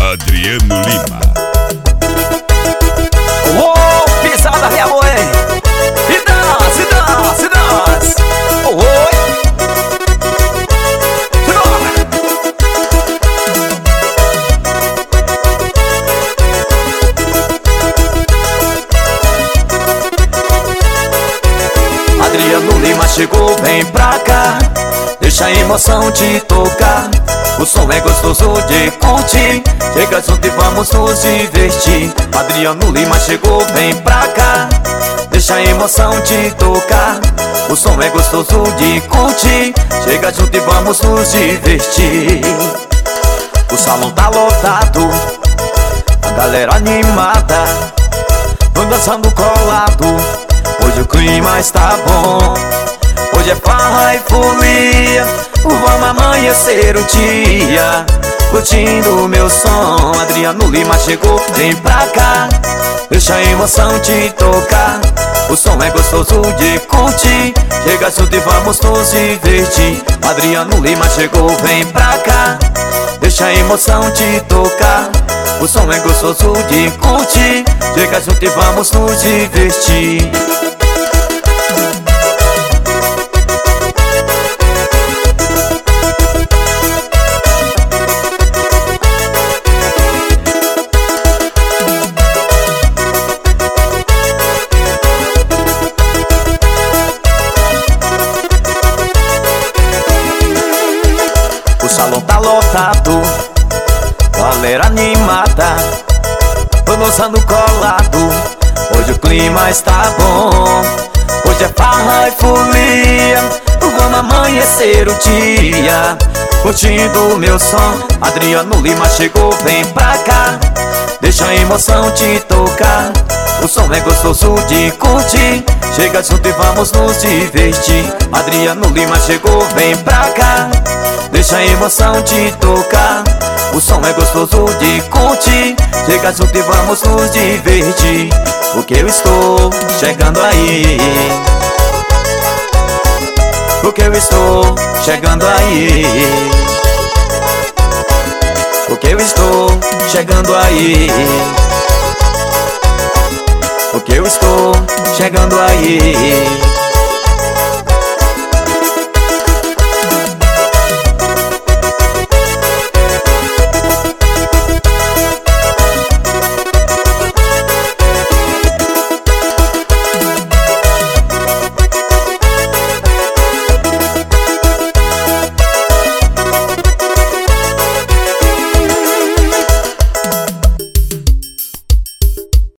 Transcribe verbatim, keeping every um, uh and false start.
Adriano Lima. Oh, pisada minha mãe. E dança, e dança, e dança. Oi. Adriano Lima chegou, vem pra cá. Deixa a emoção te tocar. O som é gostoso de curtir. Chega junto e vamos nos divertir. Adriano Lima chegou, vem pra cá. Deixa a emoção te tocar. O som é gostoso de curtir. Chega junto e vamos nos divertir. O salão tá lotado, a galera animada, vão dançando colado. Hoje o clima está bom. Hoje é farra e folia. Vamos amanhecer o dia curtindo o meu som. Adriano Lima chegou, vem pra cá. Deixa a emoção te tocar. O som é gostoso de curtir. Chega junto e vamos nos divertir. Adriano Lima chegou, vem pra cá. Deixa a emoção te tocar. O som é gostoso de curtir. Chega junto e vamos nos divertir. O salão tá lotado, galera animada, tô dançando colado. Hoje o clima está bom. Hoje é farra e folia. Vamos amanhecer o dia curtindo o meu som. Adriano Lima chegou, vem pra cá. Deixa a emoção te tocar. O som é gostoso de curtir. Chega junto e vamos nos divertir. Adriano Lima chegou, vem pra cá. Deixa a emoção te tocar. O som é gostoso de curtir. Chega junto e vamos nos divertir. Porque eu estou chegando aí. Porque eu estou chegando aí. Porque eu estou chegando aí. Porque eu estou chegando aí.